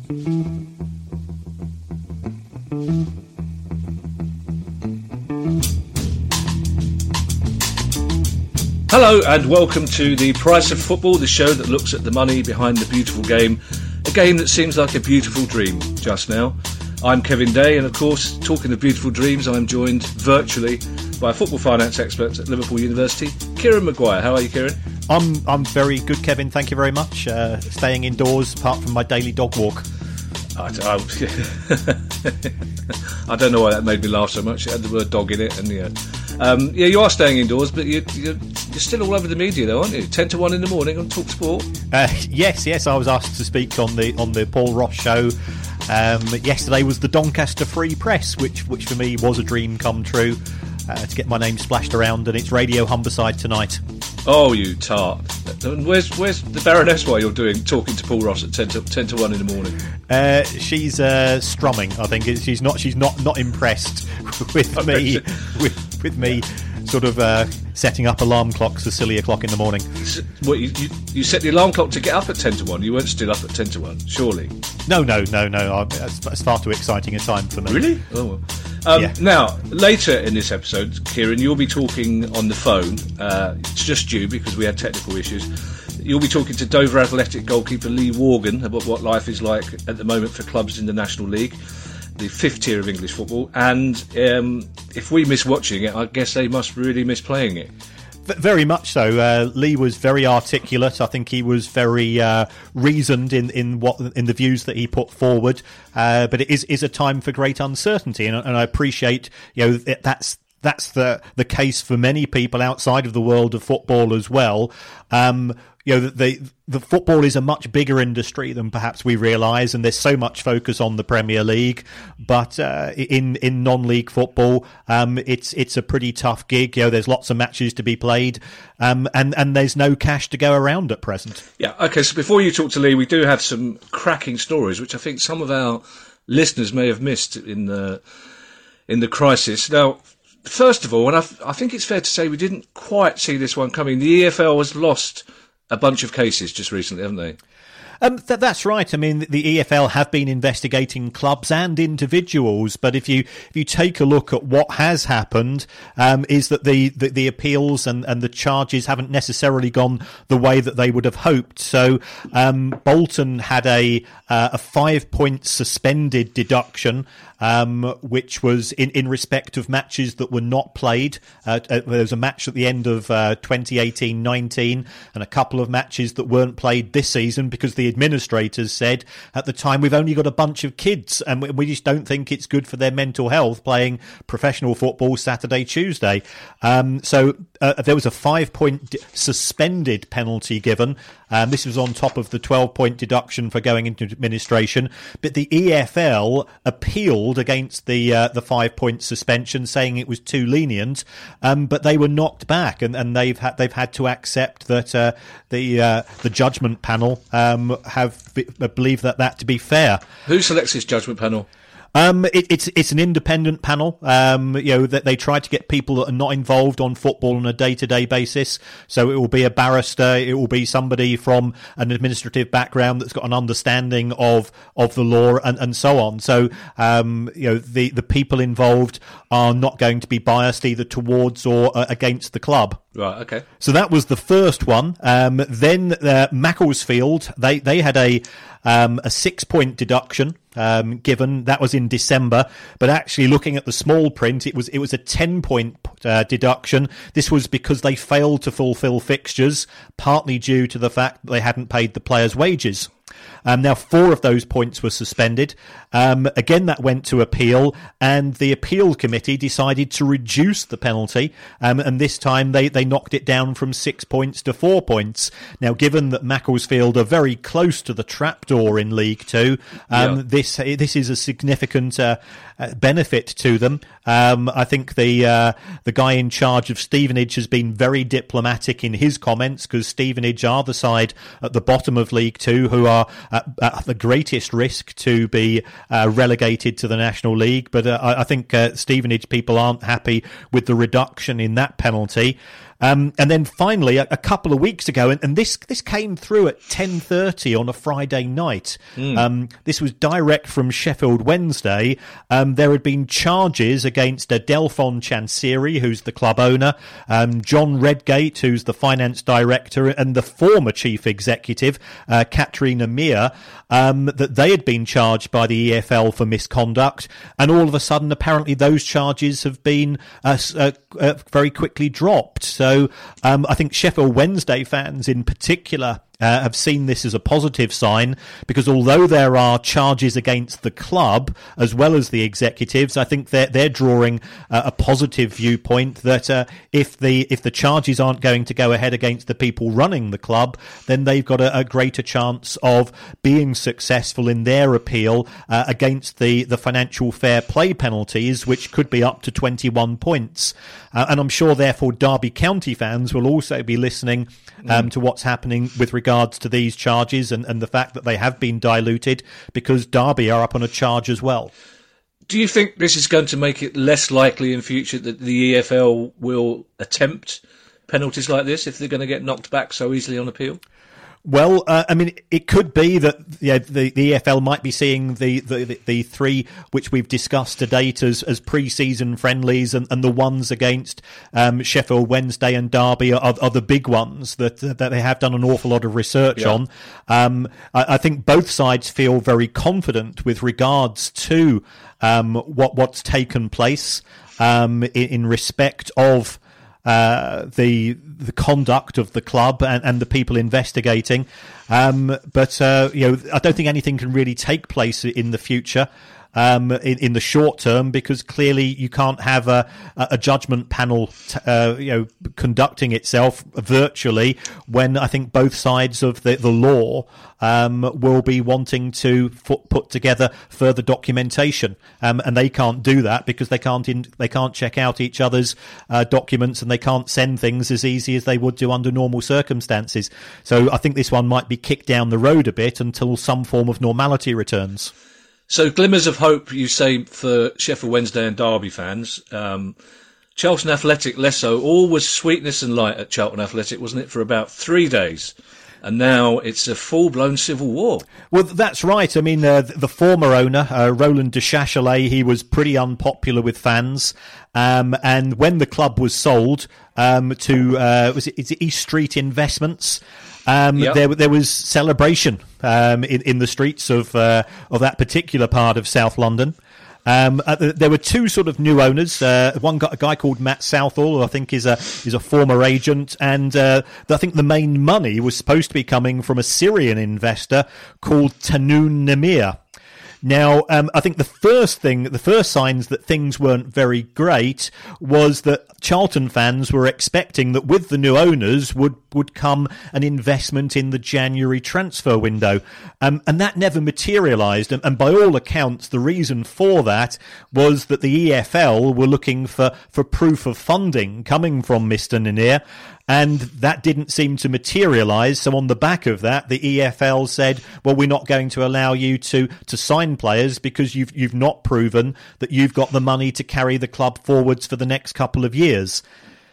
Hello and welcome to The Price of Football, the show that looks at the money behind the beautiful game, a game that seems like a beautiful dream just now. I'm Kevin Day, and of course, talking of beautiful dreams, I'm joined virtually by a football finance expert at Liverpool University, Kieran Maguire. How are you, Kieran? I'm very good, Kevin. Thank you very much. Staying indoors apart from my daily dog walk. I don't know why that made me laugh so much. It had the word dog in it, and yeah, you are staying indoors, but you're still all over the media, though, aren't you? 10 to 1 in the morning on Talk Sport. Yes. I was asked to speak on the Paul Ross show. Yesterday was the Doncaster Free Press, which for me was a dream come true. To get my name splashed around, and it's Radio Humberside tonight. Oh, you tart! And where's the Baroness while you're talking to Paul Ross at 10 to 1 in the morning? She's strumming. I think she's not impressed with me with me sort of setting up alarm clocks for silly o'clock in the morning. What, you set the alarm clock to get up at 10 to 1? You weren't still up at 10 to 1, surely? No. It's far too exciting a time for me. Really? Oh. Yeah. Now, later in this episode, Kieran, you'll be talking on the phone. It's just you because we had technical issues. You'll be talking to Dover Athletic goalkeeper Lee Worgan about what life is like at the moment for clubs in the National League, the fifth tier of English football. And if we miss watching it, I guess they must really miss playing it. Very much so. Lee was very articulate. I think he was very reasoned in the views that he put forward. But it is a time for great uncertainty, and I appreciate that's the case for many people outside of the world of football as well. The football is a much bigger industry than perhaps we realise, and there's so much focus on the Premier League. But in non-league football, it's a pretty tough gig. There's lots of matches to be played, and there's no cash to go around at present. Yeah. Okay. So before you talk to Lee, we do have some cracking stories, which I think some of our listeners may have missed in the crisis. Now, first of all, and I think it's fair to say we didn't quite see this one coming. The EFL has lost a bunch of cases just recently, haven't they? That's right. I mean, the EFL have been investigating clubs and individuals, but if you take a look at what has happened, is that the appeals and the charges haven't necessarily gone the way that they would have hoped. So Bolton had a 5-point suspended deduction, which was in respect of matches that were not played. There was a match at the end of 2018-19 and a couple of matches that weren't played this season because the administrators said at the time, we've only got a bunch of kids and we just don't think it's good for their mental health playing professional football Saturday, Tuesday. So there was a 5-point suspended penalty given. This was on top of the 12-point deduction for going into administration. But the EFL appealed against the 5-point suspension, saying it was too lenient. But they were knocked back, and they've had to accept that the judgment panel believe that to be fair. Who selects this judgment panel? It's an independent panel. That they try to get people that are not involved on football on a day-to-day basis. So it will be a barrister, it will be somebody from an administrative background that's got an understanding of the law and so on. So the people involved are not going to be biased either towards or against the club. Right. Okay. So that was the first one. Then Macclesfield, they had a 6-point deduction given. That was in December, but actually looking at the small print, it was a 10-point deduction. This was because they failed to fulfil fixtures, partly due to the fact that they hadn't paid the players' wages. Now, 4 of those points were suspended. Again, that went to appeal, and the appeal committee decided to reduce the penalty, and this time they knocked it down from 6 points to 4 points. Now, given that Macclesfield are very close to the trapdoor in League Two, this is a significant benefit to them. I think the guy in charge of Stevenage has been very diplomatic in his comments, because Stevenage are the side at the bottom of League Two who are at the greatest risk to be relegated to the National League. But I think Stevenage people aren't happy with the reduction in that penalty. And then finally, a couple of weeks ago, and this came through at 10:30 on a Friday night. This was direct from Sheffield Wednesday. There had been charges against Delphon Chansiri, who's the club owner, John Redgate, who's the finance director, and the former chief executive, Katrina Mir, that they had been charged by the EFL for misconduct. And all of a sudden, apparently, those charges have been very quickly dropped. So I think Sheffield Wednesday fans in particular have seen this as a positive sign, because although there are charges against the club as well as the executives, I think they're drawing a positive viewpoint that if the charges aren't going to go ahead against the people running the club, then they've got a greater chance of being successful in their appeal against the financial fair play penalties, which could be up to 21 points. And I'm sure, therefore, Derby County fans will also be listening to what's happening with regards to these charges and the fact that they have been diluted, because Derby are up on a charge as well. Do you think this is going to make it less likely in future that the EFL will attempt penalties like this if they're going to get knocked back so easily on appeal? Well, I mean, it could be that the EFL might be seeing the three which we've discussed to date as pre-season friendlies, and the ones against Sheffield Wednesday and Derby are the big ones that they have done an awful lot of research on. I think both sides feel very confident with regards to what's taken place in respect of the conduct of the club and the people investigating, but I don't think anything can really take place in the future. In the short term, because clearly you can't have a judgment panel conducting itself virtually when I think both sides of the law will be wanting to put together further documentation, and they can't do that because they can't check out each other's documents, and they can't send things as easy as they would do under normal circumstances. So I think this one might be kicked down the road a bit until some form of normality returns. So glimmers of hope, you say, for Sheffield Wednesday and Derby fans. Charlton Athletic, less so. All was sweetness and light at Charlton Athletic, wasn't it, for about 3 days? And now it's a full-blown civil war. Well, that's right. I mean, the former owner, Roland Duchâtelet, he was pretty unpopular with fans. And when the club was sold to was it East Street Investments, there was celebration in the streets of that particular part of South London. There were two sort of new owners. One got a guy called Matt Southall, who I think is a former agent, and I think the main money was supposed to be coming from a Syrian investor called Tanoun Namir. Now, I think the first signs that things weren't very great was that Charlton fans were expecting that with the new owners would come an investment in the January transfer window. And that never materialised. And by all accounts, the reason for that was that the EFL were looking for proof of funding coming from Mr. Nanir. And that didn't seem to materialise. So on the back of that, the EFL said, well, we're not going to allow you to sign players because you've not proven that you've got the money to carry the club forwards for the next couple of years.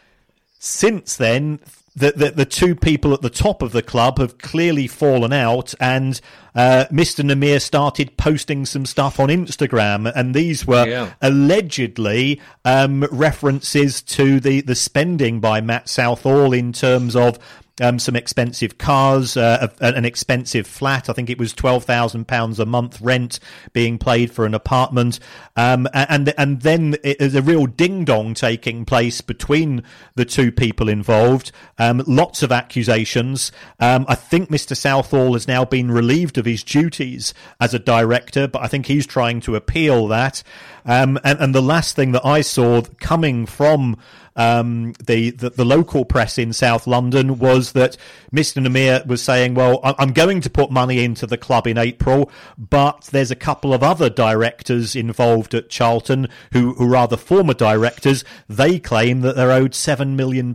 Since then, the two people at the top of the club have clearly fallen out, and Mr. Namir started posting some stuff on Instagram, and these were allegedly references to the spending by Matt Southall in terms of some expensive cars, an expensive flat. I think it was £12,000 a month rent being paid for an apartment. And then there's a real ding-dong taking place between the two people involved. Lots of accusations. I think Mr. Southall has now been relieved of his duties as a director, but I think he's trying to appeal that. And the last thing that I saw coming from the local press in South London was that Mr. Namir was saying, well, I'm going to put money into the club in April, but there's a couple of other directors involved at Charlton who are the former directors. They claim that they're owed £7 million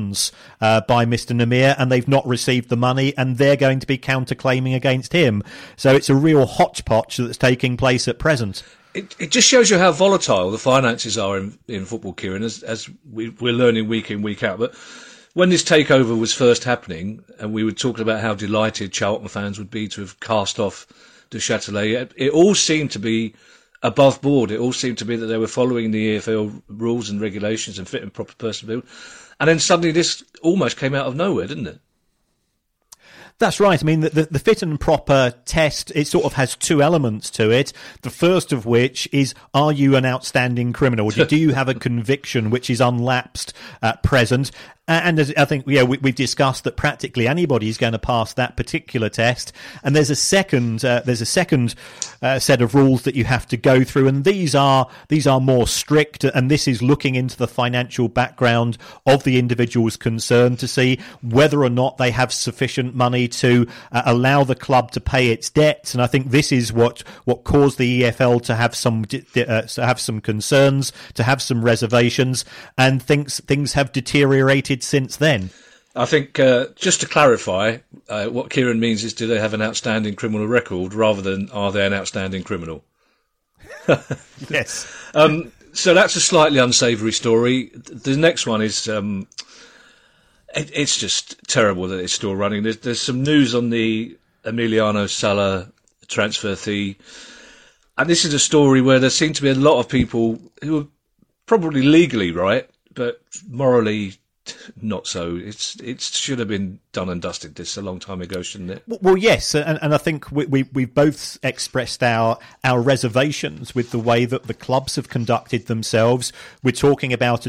by Mr. Namir, and they've not received the money, and they're going to be counterclaiming against him. So it's a real hodgepodge that's taking place at present. It just shows you how volatile the finances are in football, Kieran, as we're learning week in, week out. But when this takeover was first happening, and we were talking about how delighted Charlton fans would be to have cast off Du Châtelet, it all seemed to be above board. It all seemed to be that they were following the EFL rules and regulations and fit and proper personnel. And then suddenly this almost came out of nowhere, didn't it? That's right. I mean, the fit and proper test, it sort of has two elements to it. The first of which is, are you an outstanding criminal? Do you have a conviction which is unlapsed at present? And as I think, we've discussed that practically anybody is going to pass that particular test. And there's a second set of rules that you have to go through, and these are more strict. And this is looking into the financial background of the individuals concerned to see whether or not they have sufficient money to allow the club to pay its debts. And I think this is what caused the EFL to have some concerns, to have some reservations, and things have deteriorated since then. I think, just to clarify, what Kieran means is, do they have an outstanding criminal record rather than are they an outstanding criminal? Yes. So that's a slightly unsavoury story. The next one is, it's just terrible that it's still running. There's some news on the Emiliano Sala transfer fee. And this is a story where there seem to be a lot of people who are probably legally right, but morally not so. It should have been done and dusted this a long time ago, shouldn't it? Well, yes, and I think we've both expressed our reservations with the way that the clubs have conducted themselves. We're talking about a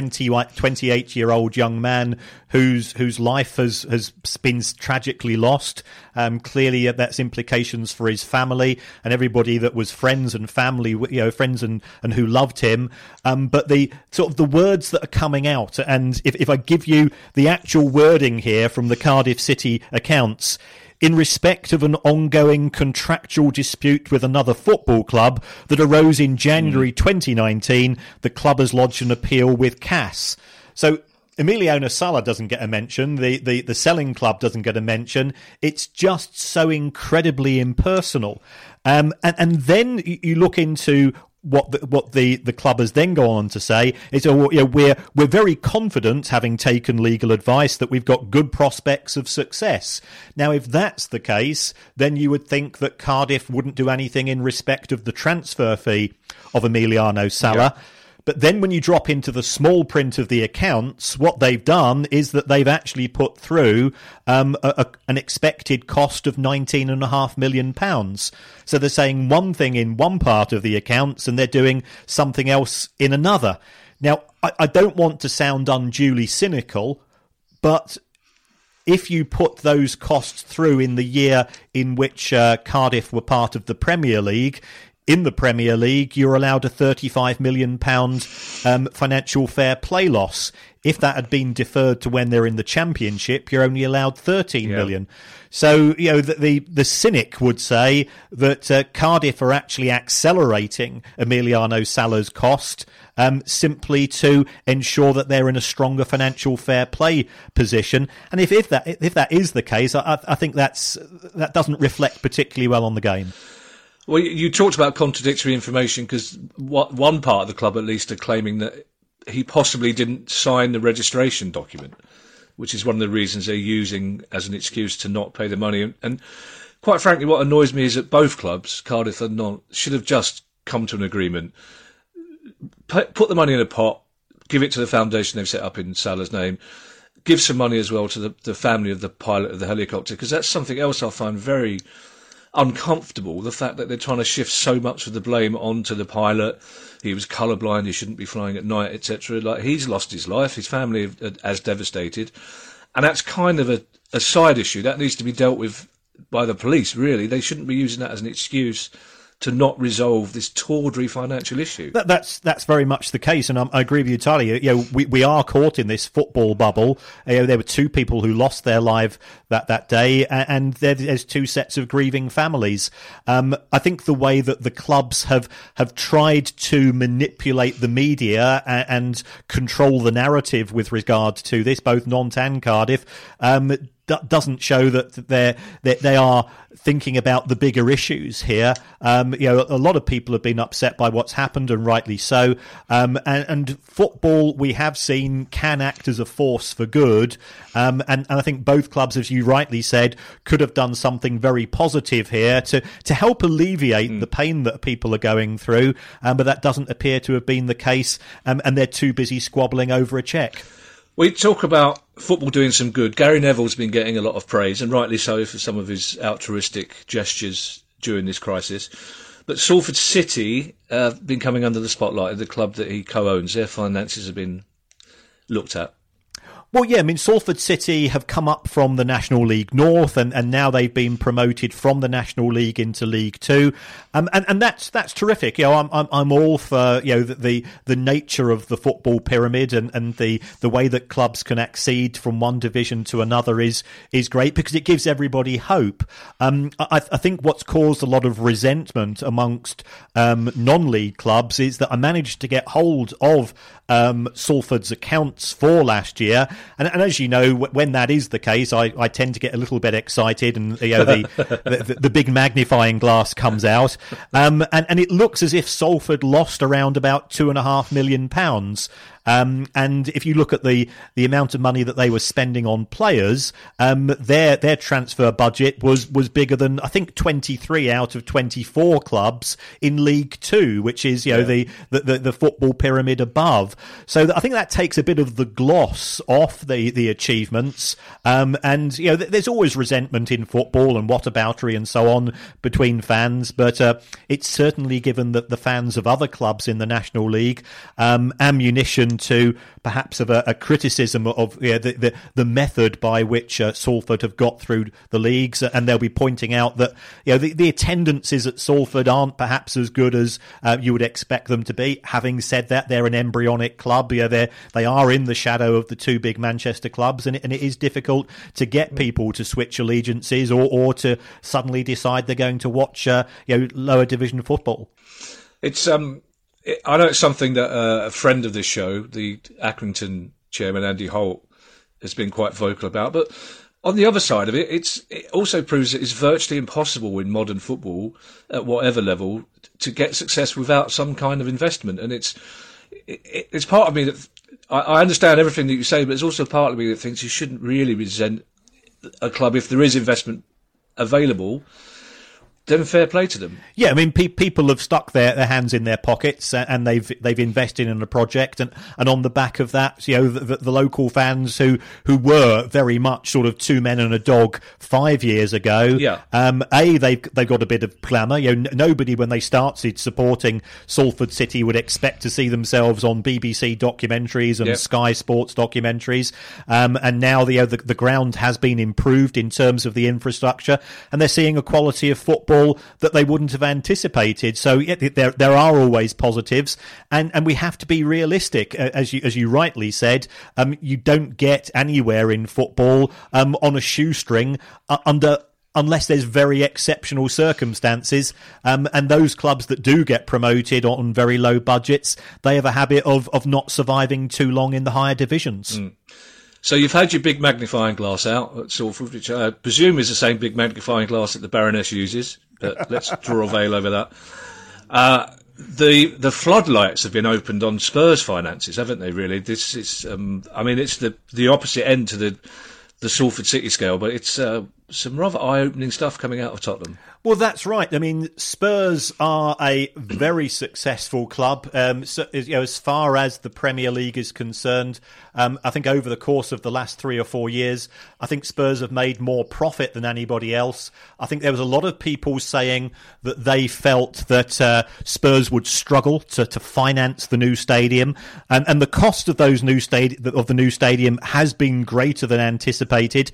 28-year-old young man whose life has been tragically lost. Clearly, that's implications for his family and everybody that was friends and family, friends and who loved him. But the sort of the words that are coming out, and if I give you the actual wording here from the Cardiff City accounts, in respect of an ongoing contractual dispute with another football club that arose in January 2019, the club has lodged an appeal with CAS. So Emiliano Sala doesn't get a mention. The selling club doesn't get a mention. It's just so incredibly impersonal. And then you look into what the club has then gone on to say is, we're very confident, having taken legal advice, that we've got good prospects of success. Now, if that's the case, then you would think that Cardiff wouldn't do anything in respect of the transfer fee of Emiliano Sala. Yeah. But then when you drop into the small print of the accounts, what they've done is that they've actually put through an expected cost of £19.5 million. So they're saying one thing in one part of the accounts and they're doing something else in another. Now, I don't want to sound unduly cynical, but if you put those costs through in the year in which Cardiff were part of the Premier League, in the Premier League, you're allowed a £35 million financial fair play loss. If that had been deferred to when they're in the Championship, you're only allowed £13 million. So, the cynic would say that Cardiff are actually accelerating Emiliano Sala's cost simply to ensure that they're in a stronger financial fair play position. And if that is the case, I think that doesn't reflect particularly well on the game. Well, you talked about contradictory information because one part of the club, at least, are claiming that he possibly didn't sign the registration document, which is one of the reasons they're using as an excuse to not pay the money. And quite frankly, what annoys me is that both clubs, Cardiff and Nantes, should have just come to an agreement, put the money in a pot, give it to the foundation they've set up in Salah's name, give some money as well to the family of the pilot of the helicopter, because that's something else I find very uncomfortable, the fact that they're trying to shift so much of the blame onto the pilot. He was colourblind, he shouldn't be flying at night, etc. Like, he's lost his life, his family as devastated, and that's kind of a side issue that needs to be dealt with by the police. Really, they shouldn't be using that as an excuse to not resolve this tawdry financial issue. That's very much the case, and I agree with you entirely. We are caught in this football bubble. There were two people who lost their life that day, and there's two sets of grieving families. I think the way that the clubs have tried to manipulate the media and control the narrative with regard to this, both Nantes and Cardiff, doesn't show that they are thinking about the bigger issues here. A lot of people have been upset by what's happened, and rightly so. And football, we have seen, can act as a force for good. And I think both clubs, as you rightly said, could have done something very positive here to help alleviate the pain that people are going through. But that doesn't appear to have been the case, and they're too busy squabbling over a cheque. We talk about football doing some good. Gary Neville's been getting a lot of praise, and rightly so, for some of his altruistic gestures during this crisis. But Salford City have been coming under the spotlight of the club that he co-owns. Their finances have been looked at. Well, yeah, I mean, Salford City have come up from the National League North, and now they've been promoted from the National League into League Two, and that's terrific. I'm all for the nature of the football pyramid and the way that clubs can accede from one division to another is great, because it gives everybody hope. I think what's caused a lot of resentment amongst non-league clubs is that I managed to get hold of Salford's accounts for last year. And as you know, when that is the case, I tend to get a little bit excited, and the big magnifying glass comes out, and it looks as if Salford lost around about £2.5 million. And if you look at the amount of money that they were spending on players, their transfer budget was bigger than, I think, 23 out of 24 clubs in League Two, which is the football pyramid above. So I think that takes a bit of the gloss off the achievements. And there's always resentment in football and whataboutery and so on between fans, but it's certainly given that the fans of other clubs in the National League ammunition to perhaps of a criticism of the method by which Salford have got through the leagues, and they'll be pointing out that the attendances at Salford aren't perhaps as good as you would expect them to be. Having said that, they're an embryonic club. They are in the shadow of the two big Manchester clubs, and it is difficult to get people to switch allegiances or to suddenly decide they're going to watch lower division football. It's I know it's something that a friend of this show, the Accrington chairman, Andy Holt, has been quite vocal about. But on the other side of it, it also proves that it's virtually impossible in modern football, at whatever level, to get success without some kind of investment. And it's part of me that I understand everything that you say, but there's also part of me that thinks you shouldn't really resent a club if there is investment available. Then fair play to them. Yeah, I mean, people have stuck their hands in their pockets, and they've invested in a project, and on the back of that, the local fans who were very much sort of two men and a dog 5 years ago. Yeah. They've got a bit of glamour. Nobody when they started supporting Salford City would expect to see themselves on BBC documentaries and Sky Sports documentaries. And now the ground has been improved in terms of the infrastructure, and they're seeing a quality of football that they wouldn't have anticipated. So there are always positives, and we have to be realistic, as you rightly said. You don't get anywhere in football on a shoestring unless there's very exceptional circumstances, and those clubs that do get promoted on very low budgets, they have a habit of not surviving too long in the higher divisions. So you've had your big magnifying glass out at Salford, which I presume is the same big magnifying glass that the Baroness uses, but let's draw a veil over that. The floodlights have been opened on Spurs' finances, haven't they, really? This is, it's the opposite end to the Salford City scale, but it's some rather eye-opening stuff coming out of Tottenham. Well, that's right. I mean, Spurs are a very successful club. So, as far as the Premier League is concerned, I think over the course of the last 3 or 4 years, I think Spurs have made more profit than anybody else. I think there was a lot of people saying that they felt that Spurs would struggle to finance the new stadium, and the cost of the new stadium has been greater than anticipated.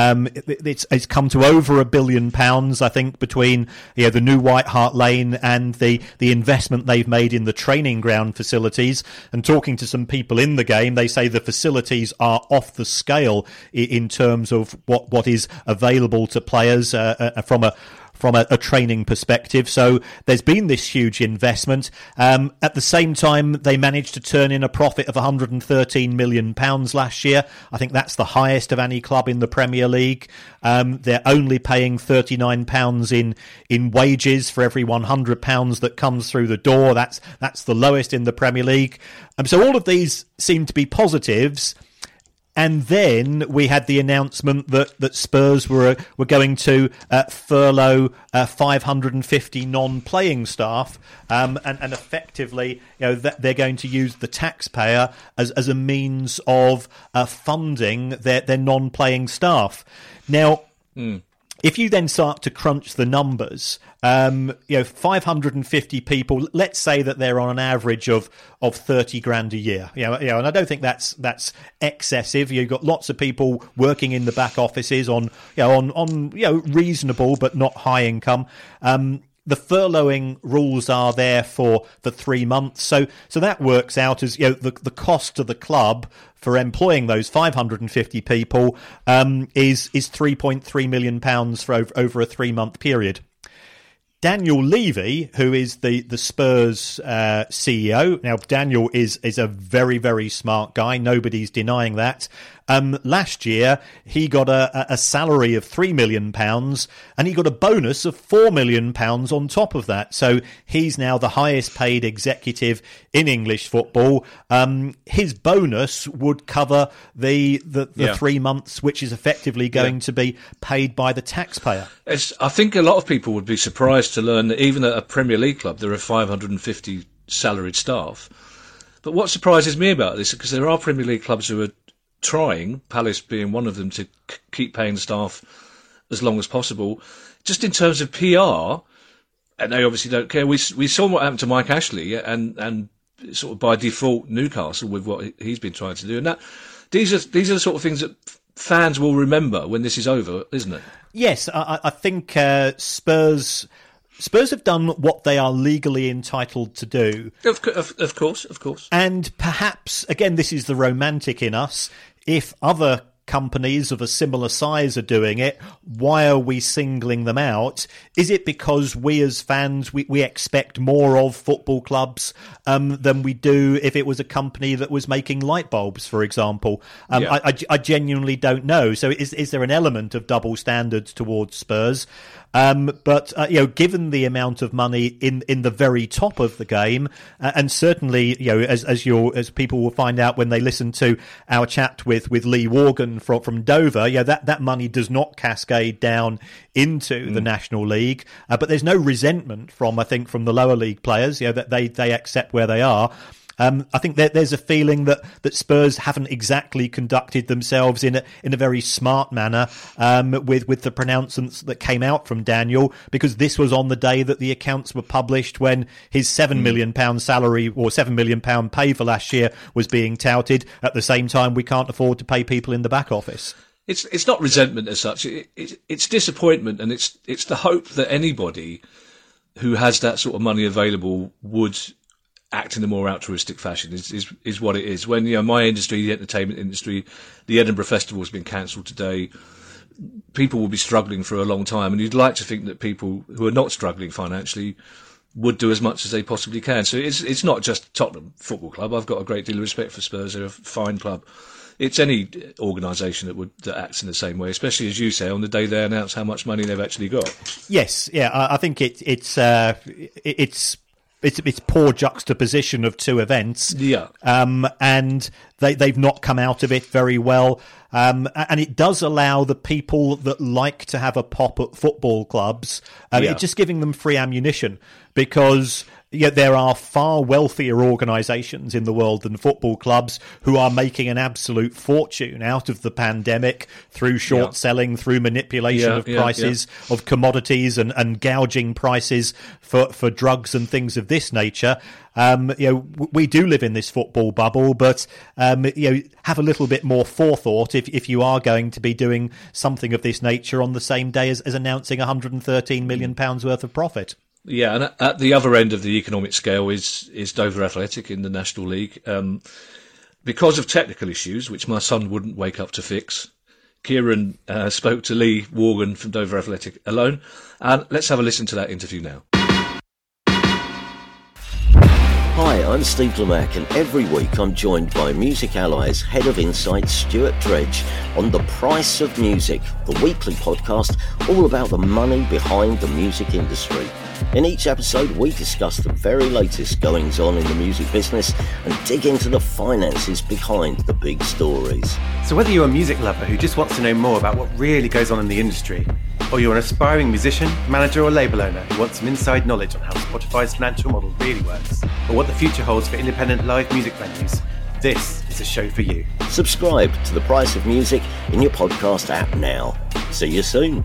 It's come to over £1 billion, I think, between the new White Hart Lane and the investment they've made in the training ground facilities. And talking to some people in the game, they say the facilities are off the scale in terms of what is available to players from a training perspective. So there's been this huge investment. At the same time, they managed to turn in a profit of £113 million last year. I think that's the highest of any club in the Premier League. They're only paying £39 in wages for every £100 that comes through the door. That's the lowest in the Premier League. So all of these seem to be positives. And then we had the announcement that Spurs were going to furlough 550 non-playing staff, and effectively, that they're going to use the taxpayer as a means of funding their non-playing staff. Now, if you then start to crunch the numbers, 550 people, let's say that they're on an average of 30 grand a year, and I don't think that's excessive. You've got lots of people working in the back offices on reasonable but not high income. The furloughing rules are there for 3 months, so that works out as the cost to the club for employing those 550 people is £3.3 million for over a 3-month period. Daniel Levy, who is the Spurs CEO, now Daniel is a very, very smart guy. Nobody's denying that. Last year, he got a salary of £3 million and he got a bonus of £4 million on top of that. So he's now the highest paid executive in English football. His bonus would cover the 3 months, which is effectively going to be paid by the taxpayer. I think a lot of people would be surprised to learn that even at a Premier League club, there are 550 salaried staff. But what surprises me about this is because there are Premier League clubs who are trying, Palace being one of them, to keep paying staff as long as possible. Just in terms of PR, and they obviously don't care. We saw what happened to Mike Ashley and sort of by default Newcastle with what he's been trying to do. And these are the sort of things that fans will remember when this is over, isn't it? Yes, I think Spurs have done what they are legally entitled to do. Of course. And perhaps, again, this is the romantic in us, if other companies of a similar size are doing it, why are we singling them out? Is it because we as fans, we expect more of football clubs than we do if it was a company that was making light bulbs, for example? I genuinely don't know. So is there an element of double standards towards Spurs? But given the amount of money in the very top of the game, and certainly, as people will find out when they listen to our chat with Lee Worgan from Dover, that money does not cascade down into the National League, but there's no resentment from the lower league players, that they accept where they are. I think there's a feeling that Spurs haven't exactly conducted themselves in a very smart manner with the pronouncements that came out from Daniel, because this was on the day that the accounts were published when his £7 million salary or £7 million pay for last year was being touted. At the same time, we can't afford to pay people in the back office. It's not resentment as such. It's disappointment, and it's the hope that anybody who has that sort of money available would act in a more altruistic fashion is what it is. When my industry, the entertainment industry, the Edinburgh Festival has been cancelled today, people will be struggling for a long time, and you'd like to think that people who are not struggling financially would do as much as they possibly can. So it's not just Tottenham Football Club. I've got a great deal of respect for Spurs. They're a fine club. It's any organisation that acts in the same way, especially, as you say, on the day they announce how much money they've actually got. Yes, I think it's poor juxtaposition of two events. And they've not come out of it very well. And it does allow the people that like to have a pop at football clubs, it's just giving them free ammunition, because there are far wealthier organisations in the world than football clubs who are making an absolute fortune out of the pandemic through short selling, through manipulation of prices of commodities and gouging prices for drugs and things of this nature. We do live in this football bubble, but have a little bit more forethought if you are going to be doing something of this nature on the same day as announcing £113 million worth of profit. Yeah, and at the other end of the economic scale is Dover Athletic in the National League. Because of technical issues, which my son wouldn't wake up to fix, Kieran spoke to Lee Worgan from Dover Athletic alone. And let's have a listen to that interview now. Hi, I'm Steve Lamack, and every week I'm joined by Music Ally's Head of Insight, Stuart Dredge, on The Price of Music, the weekly podcast all about the money behind the music industry. In each episode, we discuss the very latest goings-on in the music business and dig into the finances behind the big stories. So whether you're a music lover who just wants to know more about what really goes on in the industry, or you're an aspiring musician, manager or label owner who wants some inside knowledge on how Spotify's financial model really works, or what the future holds for independent live music venues, this is a show for you. Subscribe to The Price of Music in your podcast app now. See you soon.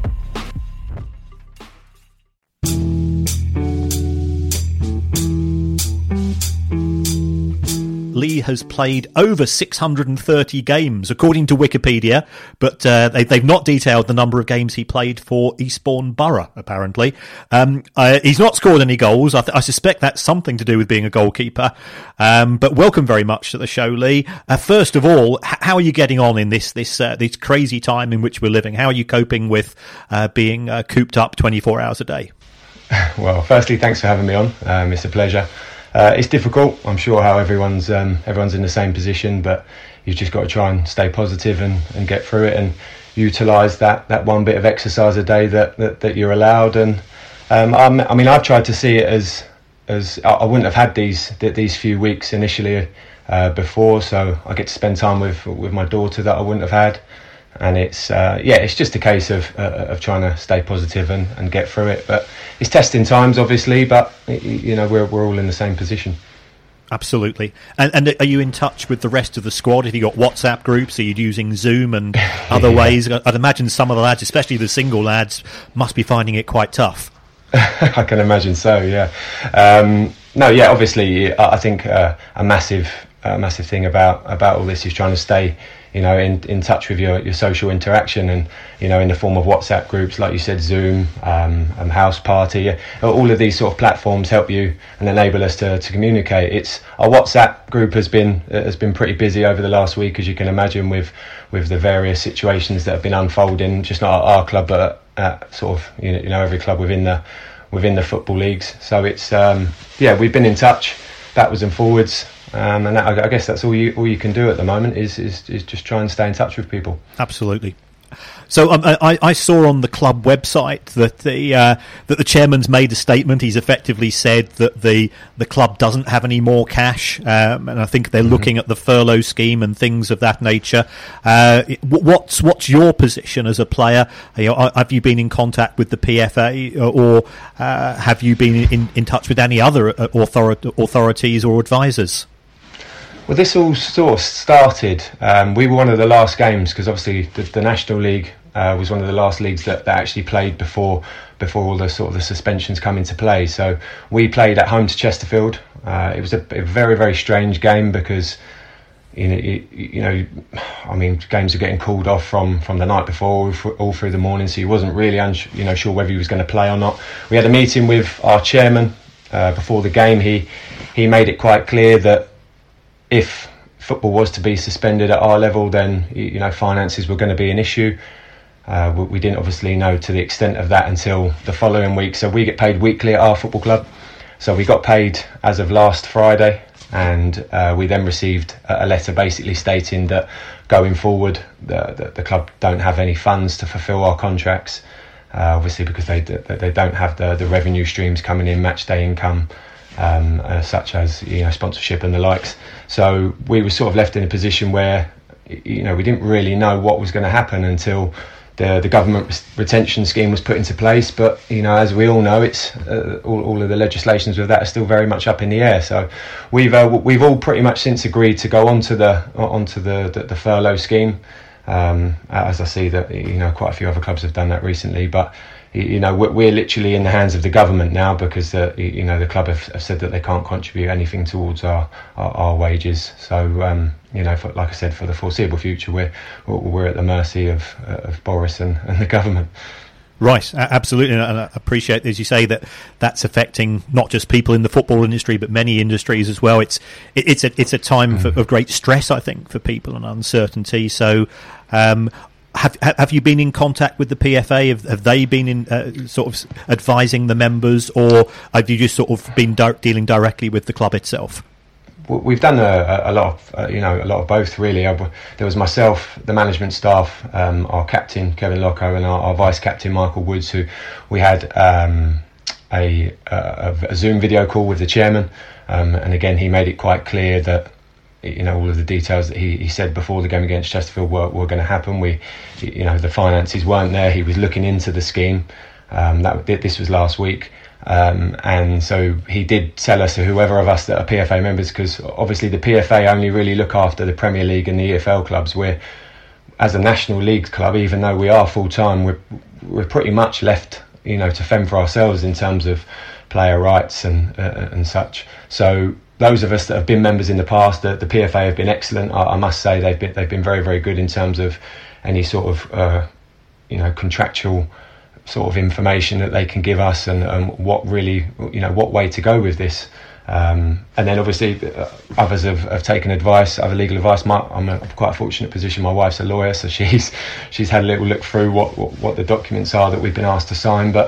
Lee has played over 630 games, according to Wikipedia, but they've not detailed the number of games he played for Eastbourne Borough, apparently. He's not scored any goals. I suspect that's something to do with being a goalkeeper. But welcome very much to the show, Lee. First of all, how are you getting on in this crazy time in which we're living? How are you coping with being cooped up 24 hours a day? Well, firstly, thanks for having me on. It's a pleasure. It's difficult. I'm sure how everyone's in the same position, but you've just got to try and stay positive and get through it and utilise that one bit of exercise a day that you're allowed. And I've tried to see it as I wouldn't have had these few weeks initially before, so I get to spend time with my daughter that I wouldn't have had. And it's just a case of trying to stay positive and get through it. But it's testing times, obviously. But we're all in the same position. Absolutely. And are you in touch with the rest of the squad? Have you got WhatsApp groups? Are you using Zoom and other ways? I'd imagine some of the lads, especially the single lads, must be finding it quite tough. I can imagine so. Yeah. Obviously, I think a massive thing about all this is trying to stay in touch with your social interaction, and in the form of WhatsApp groups, like you said, Zoom, House Party, all of these sort of platforms help you and enable us to communicate. Our WhatsApp group has been pretty busy over the last week, as you can imagine, with the various situations that have been unfolding, just not at our club, but at sort of every club within the football leagues. So it's we've been in touch backwards and forwards. And I guess that's all you can do at the moment is just try and stay in touch with people. Absolutely. So I saw on the club website that the chairman's made a statement. He's effectively said that the club doesn't have any more cash, and I think they're looking at the furlough scheme and things of that nature. What's your position as a player? Have you been in contact with the PFA, or have you been in touch with any other authorities or advisors? Well, this all sort of started. We were one of the last games, because obviously the National League was one of the last leagues that actually played before all the sort of the suspensions come into play. So we played at home to Chesterfield. It was a very, very strange game because games are getting called off from the night before all through the morning. So you wasn't really sure whether he was going to play or not. We had a meeting with our chairman before the game. He made it quite clear that if football was to be suspended at our level, then finances were going to be an issue. We didn't obviously know to the extent of that until the following week. So we get paid weekly at our football club. So we got paid as of last Friday, and we then received a letter basically stating that going forward, the club don't have any funds to fulfil our contracts, obviously because they don't have the revenue streams coming in, match day income, such as sponsorship and the likes. So we were sort of left in a position where we didn't really know what was going to happen until the government retention scheme was put into place. But as we all know, it's all of the legislations with that are still very much up in the air. So we've all pretty much since agreed to go onto the furlough scheme. As I see that quite a few other clubs have done that recently, but we're literally in the hands of the government now, because the club have said that they can't contribute anything towards our wages. So like I said, for the foreseeable future, we're at the mercy of Boris and the government. Right, absolutely, and I appreciate, as you say, that's affecting not just people in the football industry, but many industries as well. It's a time of great stress, I think, for people, and uncertainty. So, Have you been in contact with the PFA? Have they been in sort of advising the members, or have you just sort of been dealing directly with the club itself? We've done a lot of both, really. There was myself, the management staff, our captain Kevin Locko, and our vice captain Michael Woods, who we had a Zoom video call with the chairman, and again he made it quite clear that all of the details that he said before the game against Chesterfield were going to happen. The finances weren't there. He was looking into the scheme. This was last week. And so he did tell us, whoever of us that are PFA members, because obviously the PFA only really look after the Premier League and the EFL clubs. We're, as a National League club, even though we are full time, we're pretty much left, to fend for ourselves in terms of player rights and such. So those of us that have been members in the past, the PFA have been excellent. I must say they've been very, very good in terms of any sort of contractual sort of information that they can give us, and what really, what way to go with this. And then obviously others have taken advice, other legal advice. I'm in quite a fortunate position. My wife's a lawyer, so she's had a little look through what the documents are that we've been asked to sign. But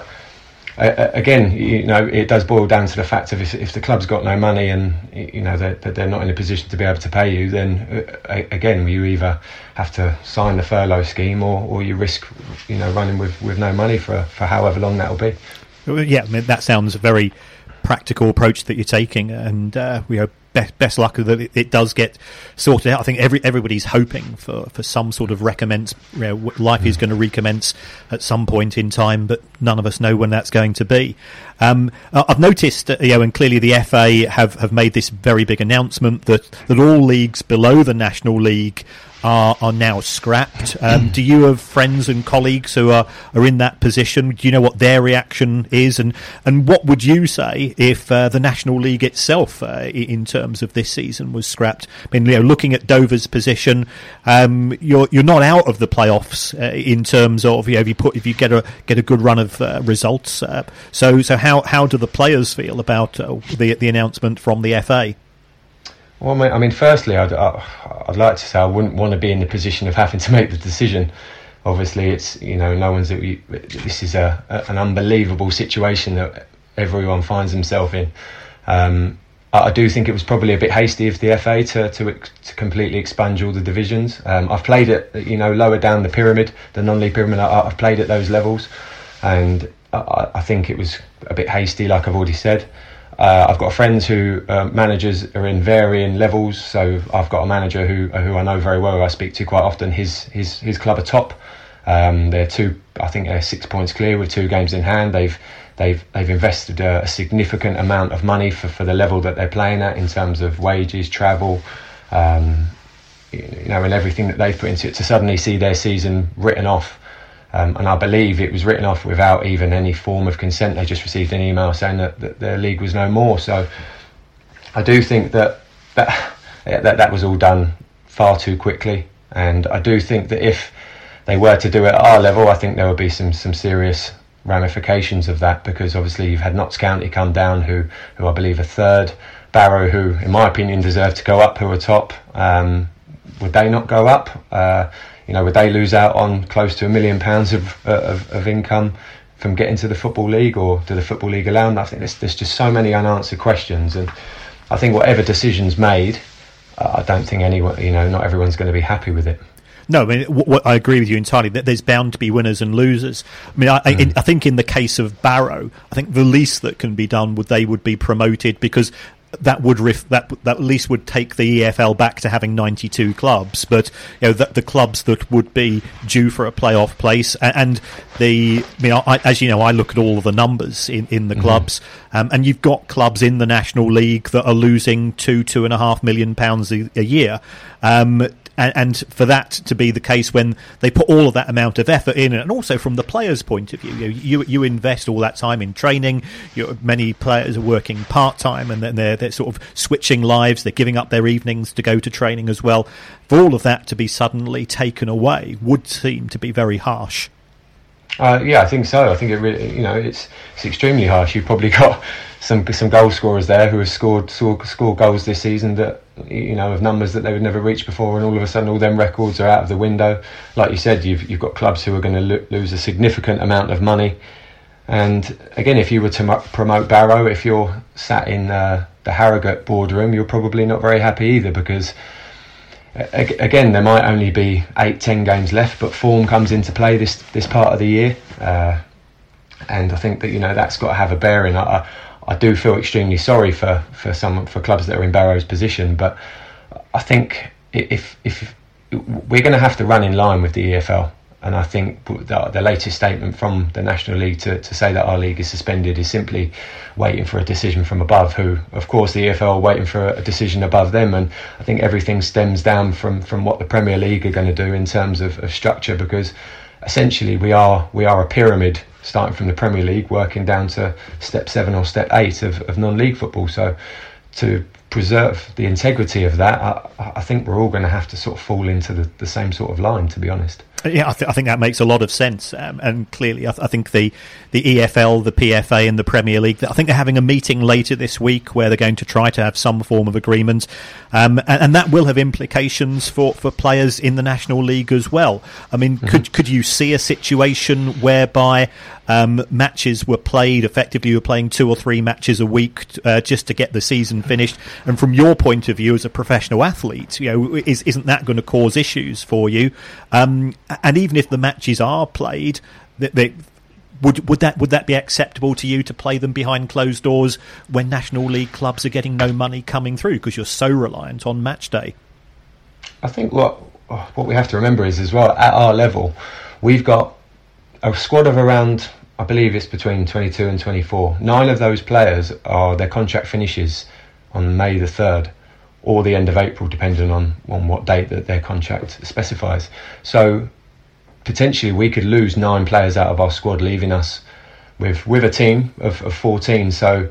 again, it does boil down to the fact of if the club's got no money and that they're not in a position to be able to pay you, then again you either have to sign the furlough scheme or you risk running with no money for however long that'll be. Yeah, I mean, that sounds a very practical approach that you're taking, and we hope best luck that it does get sorted out. I think everybody's hoping for some sort of recommence. Life is going to recommence at some point in time, but none of us know when that's going to be. I've noticed, and clearly the FA have made this very big announcement that all leagues below the National League are now scrapped. Do you have friends and colleagues who are in that position? Do you know what their reaction is, and what would you say if the National League itself, in terms of this season, was scrapped? I mean, looking at Dover's position, you're not out of the playoffs in terms of if you get a good run of results. So how do the players feel about the announcement from the FA? Well, I mean, firstly, I'd like to say I wouldn't want to be in the position of having to make the decision. Obviously, it's no one's. This is an unbelievable situation that everyone finds himself in. I do think it was probably a bit hasty of the FA to completely expunge all the divisions. I've played at lower down the pyramid, the non-league pyramid. I've played at those levels, and I think it was a bit hasty, like I've already said. I've got friends who managers are in varying levels. So I've got a manager who I know very well, who I speak to quite often. His club are top. They're 6 points clear with 2 games in hand. They've invested a significant amount of money for the level that they're playing at in terms of wages, travel, and everything that they've put into it. To suddenly see their season written off. And I believe it was written off without even any form of consent. They just received an email saying that their league was no more. So I do think that was all done far too quickly. And I do think that if they were to do it at our level, I think there would be some serious ramifications of that, because obviously you've had Notts County come down, who I believe are third. Barrow, who in my opinion deserve to go up, who are top. Would they not go up? Would they lose out on close to £1 million of income from getting to the Football League, or do the Football League allow them? I think there's just so many unanswered questions, and I think whatever decision's made, I don't think not everyone's going to be happy with it. No, I mean, I agree with you entirely. That there's bound to be winners and losers. I mean, I think in the case of Barrow, I think the least that can be done they would be promoted, because that at least would take the EFL back to having 92 clubs, but the clubs that would be due for a playoff place, and I look at all of the numbers in the clubs, and you've got clubs in the National League that are losing £2.5 million a year. And for that to be the case when they put all of that amount of effort in, and also from the players' point of view, you invest all that time in training. Many players are working part-time, and then they're sort of switching lives. They're giving up their evenings to go to training as well. For all of that to be suddenly taken away would seem to be very harsh. Yeah, I think so. I think it really, it's extremely harsh. You've probably got some goal scorers there who have scored goals this season that, of numbers that they would never reach before, and all of a sudden all them records are out of the window. Like you said, you've got clubs who are going to lose a significant amount of money. And again, if you were to promote Barrow, if you're sat in the Harrogate boardroom, you're probably not very happy either, because again, there might only be 8-10 games left, but form comes into play this part of the year, and I think that that's got to have a bearing. I do feel extremely sorry for clubs that are in Barrow's position, but I think if we're going to have to run in line with the EFL, and I think the latest statement from the National League to say that our league is suspended is simply waiting for a decision from above, who, of course, the EFL are waiting for a decision above them. And I think everything stems down from what the Premier League are going to do in terms of structure, because essentially we are a pyramid starting from the Premier League, working down to step 7 or step 8 of non-league football. So to preserve the integrity of that, I think we're all going to have to sort of fall into the same sort of line, to be honest. Yeah, I think that makes a lot of sense, and clearly I think the EFL, the PFA and the Premier League, I think they're having a meeting later this week where they're going to try to have some form of agreement, and that will have implications for players in the National League as well. I mean, could you see a situation whereby matches were played, effectively you were playing 2 or 3 matches a week just to get the season finished, and from your point of view as a professional athlete, isn't that going to cause issues for you? And even if the matches are played, would that be acceptable to you to play them behind closed doors when National League clubs are getting no money coming through because you're so reliant on match day? I think what we have to remember is, as well, at our level, we've got a squad of around, I believe it's between 22 and 24. 9 of those players their contract finishes on May the 3rd. Or the end of April, depending on what date that their contract specifies. So potentially we could lose 9 players out of our squad, leaving us with a team of 14. So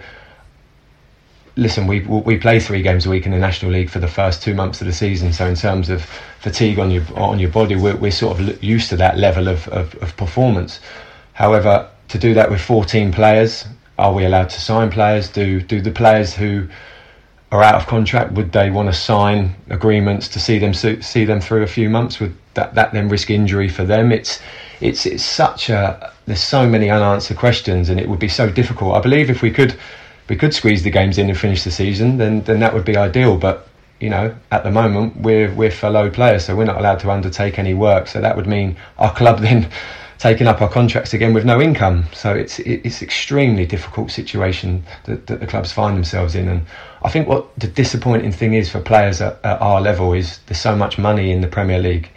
listen, we play 3 games a week in the National League for the first 2 months of the season. So in terms of fatigue on your body, we're sort of used to that level of performance. However, to do that with 14 players, are we allowed to sign players? Do the players who are out of contract, would they want to sign agreements to see them through a few months? Would that then risk injury for them? It's such there's so many unanswered questions, and it would be so difficult. I believe if we could squeeze the games in and finish the season, then that would be ideal. But at the moment we're fellow players, so we're not allowed to undertake any work. So that would mean our club then taking up our contracts again with no income. So it's extremely difficult situation that the clubs find themselves in. And I think what the disappointing thing is for players at our level is there's so much money in the Premier League.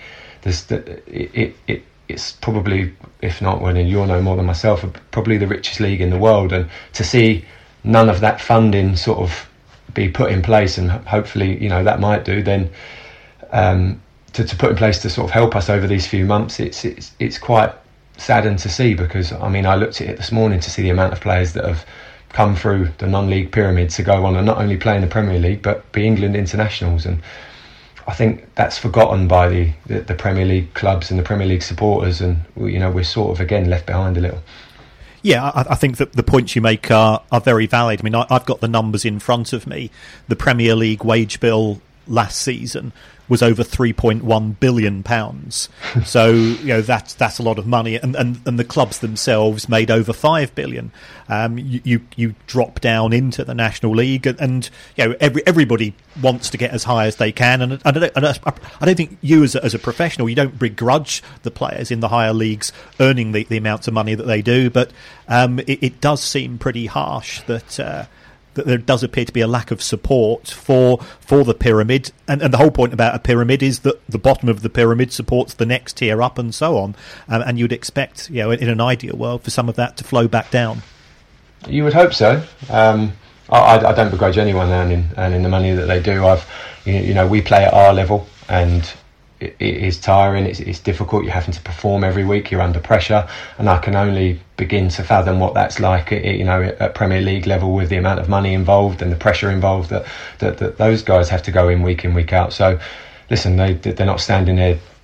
It's probably, if not, well, you'll know more than myself, probably the richest league in the world. And to see none of that funding sort of be put in place, and hopefully that might do, then to put in place to sort of help us over these few months, it's quite saddened to see, because I mean I looked at it this morning to see the amount of players that have come through the non-league pyramid to go on and not only play in the Premier League but be England internationals, and I think that's forgotten by the Premier League clubs and the Premier League supporters, and we're sort of again left behind a little. Yeah, I think that the points you make are very valid. I mean, I've got the numbers in front of me. The Premier League wage bill last season was over £3.1 billion. So that's a lot of money, and the clubs themselves made over £5 billion. You drop down into the National League, and everybody wants to get as high as they can. And I don't think you as a professional, you don't begrudge the players in the higher leagues earning the amounts of money that they do, but it does seem pretty harsh that there does appear to be a lack of support for the pyramid, and the whole point about a pyramid is that the bottom of the pyramid supports the next tier up and so on, and you'd expect in an ideal world for some of that to flow back down. You would hope so. I don't begrudge anyone earning the money that they do. We play at our level, and it is tiring, it's difficult, you're having to perform every week, you're under pressure, and I can only begin to fathom what that's like at Premier League level, with the amount of money involved and the pressure involved that those guys have to go in week out. So listen, they're not standing there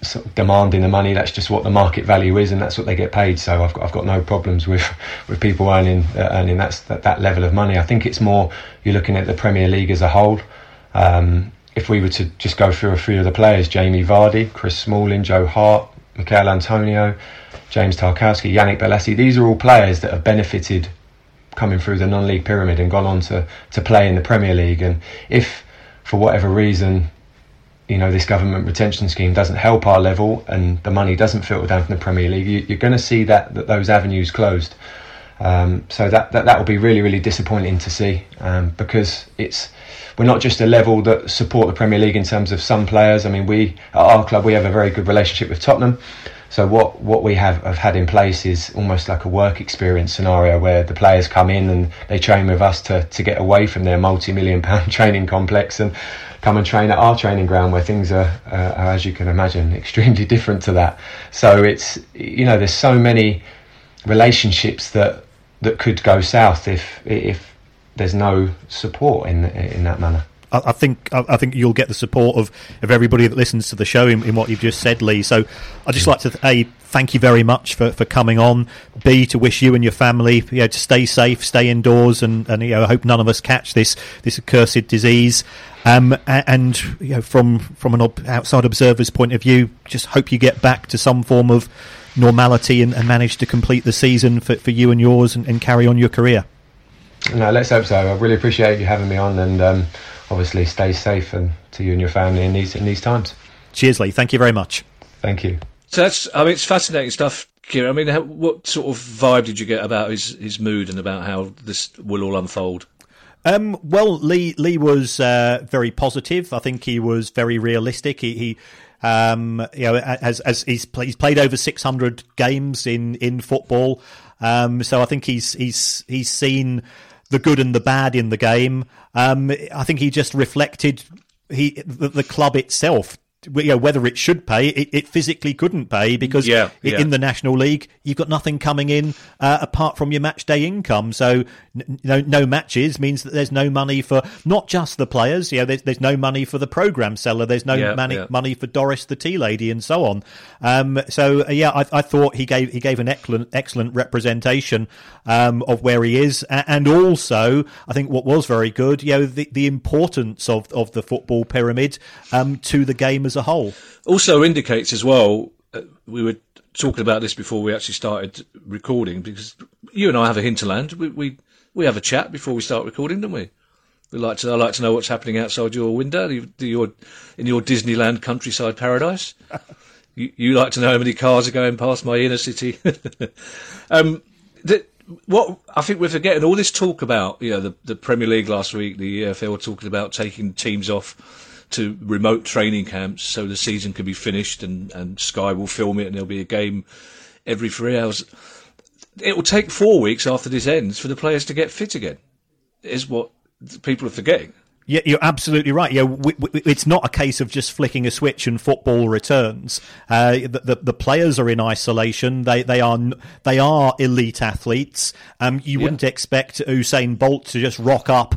sort of demanding the money. That's just what the market value is, and that's what they get paid. So I've got no problems with people earning that level of money. I think it's more you're looking at the Premier League as a whole. If we were to just go through a few of the players, Jamie Vardy, Chris Smalling, Joe Hart, Mikel Antonio, James Tarkowski, Yannick Bolasie, these are all players that have benefited coming through the non-league pyramid and gone on to play in the Premier League. And if for whatever reason, this government retention scheme doesn't help our level and the money doesn't filter down from the Premier League, you're going to see that those avenues closed. So that will be really, really disappointing to see, because we're not just a level that support the Premier League in terms of some players. I mean, at our club, we have a very good relationship with Tottenham. So what we have had in place is almost like a work experience scenario where the players come in and they train with us to get away from their multi-million-pound training complex and come and train at our training ground where things are, as you can imagine, extremely different to that. So it's, there's so many relationships that could go south if there's no support in that manner. I think you'll get the support of everybody that listens to the show in what you've just said, Lee. So I'd just like to thank you very much for coming on. B, to wish you and your family to stay safe, stay indoors, and I hope none of us catch this accursed disease. And from an outside observer's point of view, just hope you get back to some form of normality and manage to complete the season for you and yours and carry on your career. No, let's hope so. I really appreciate you having me on, and obviously stay safe and to you and your family in these times. Cheers, Lee. Thank you very much. Thank you. So it's fascinating stuff, Kieran. I mean, what sort of vibe did you get about his mood and about how this will all unfold? Well, Lee was very positive. I think he was very realistic. He as he's played over 600 games in football. So I think he's seen the good and the bad in the game. I think he just reflected the club itself. Whether it should pay, it physically couldn't pay because in the National League you've got nothing coming in apart from your match day income. So no matches means that there's no money for not just the players. There's no money for the programme seller. There's no money for Doris the tea lady and so on. I thought he gave an excellent representation of where he is, and also I think what was very good, the importance of the football pyramid to the game as a whole. Also indicates as well, we were talking about this before we actually started recording, because you and I have a hinterland. We have a chat before we start recording, don't we? I like to know what's happening outside your window, in your Disneyland countryside paradise. You like to know how many cars are going past my inner city. What I think we're forgetting, all this talk about the Premier League last week, the EFL talking about taking teams off to remote training camps so the season can be finished and Sky will film it and there'll be a game every 3 hours. It will take 4 weeks after this ends for the players to get fit again, is what people are forgetting. Yeah, you're absolutely right. It's not a case of just flicking a switch and football returns. The players are in isolation. They are elite athletes. You wouldn't expect Usain Bolt to just rock up,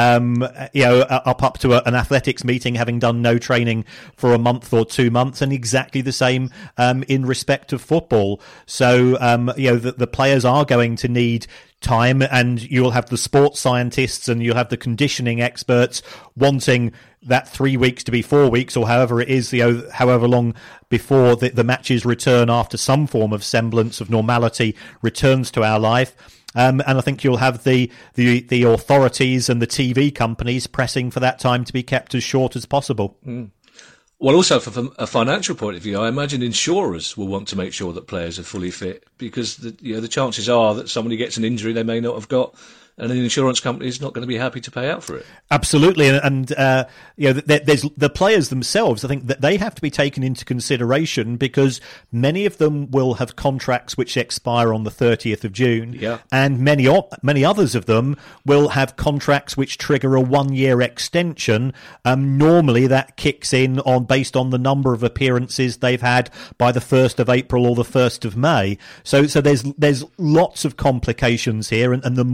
up to an athletics meeting having done no training for a month or 2 months, and exactly the same in respect of football. So the players are going to need time, and you'll have the sports scientists and you'll have the conditioning experts wanting that 3 weeks to be 4 weeks, or however it is, however long before the matches return after some form of semblance of normality returns to our life. And I think you'll have the authorities and the TV companies pressing for that time to be kept as short as possible. Mm. Well, also from a financial point of view, I imagine insurers will want to make sure that players are fully fit, because the chances are that somebody gets an injury they may not have got, and an insurance company is not going to be happy to pay out for it. Absolutely, and there's the players themselves. I think that they have to be taken into consideration, because many of them will have contracts which expire on the 30th of June, and many others of them will have contracts which trigger a 1 year extension. Normally, that kicks in based on the number of appearances they've had by the 1st of April or the 1st of May. So there's lots of complications here, and the more you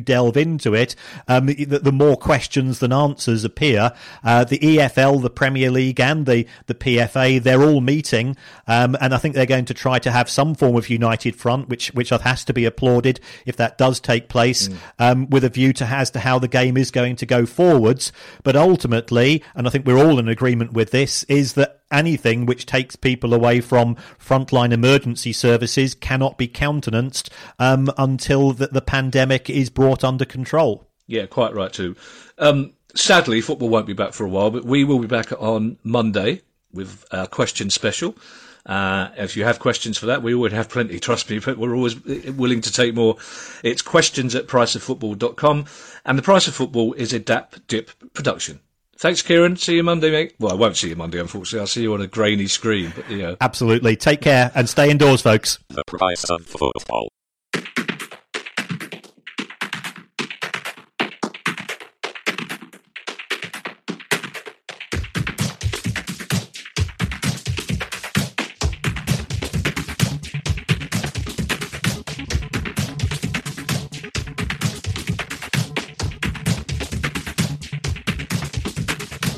delve into it, the more questions than answers appear. The EFL, the Premier League, and the PFA, they're all meeting, and I think they're going to try to have some form of united front, which has to be applauded if that does take place, with a view as to how the game is going to go forwards. But ultimately, and I think we're all in agreement with this, is that anything which takes people away from frontline emergency services cannot be countenanced until the pandemic is brought under control. Yeah, quite right too. Sadly, football won't be back for a while, but we will be back on Monday with our question special. If you have questions for that, we always have plenty, trust me, but we're always willing to take more. It's questions@priceoffootball.com, and The Price of Football is a DAP-DIP production. Thanks, Kieran. See you Monday, mate. Well, I won't see you Monday, unfortunately. I'll see you on a grainy screen. But, you know. Absolutely. Take care and stay indoors, folks. The Price of Football.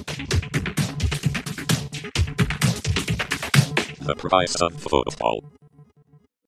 The Price of Football.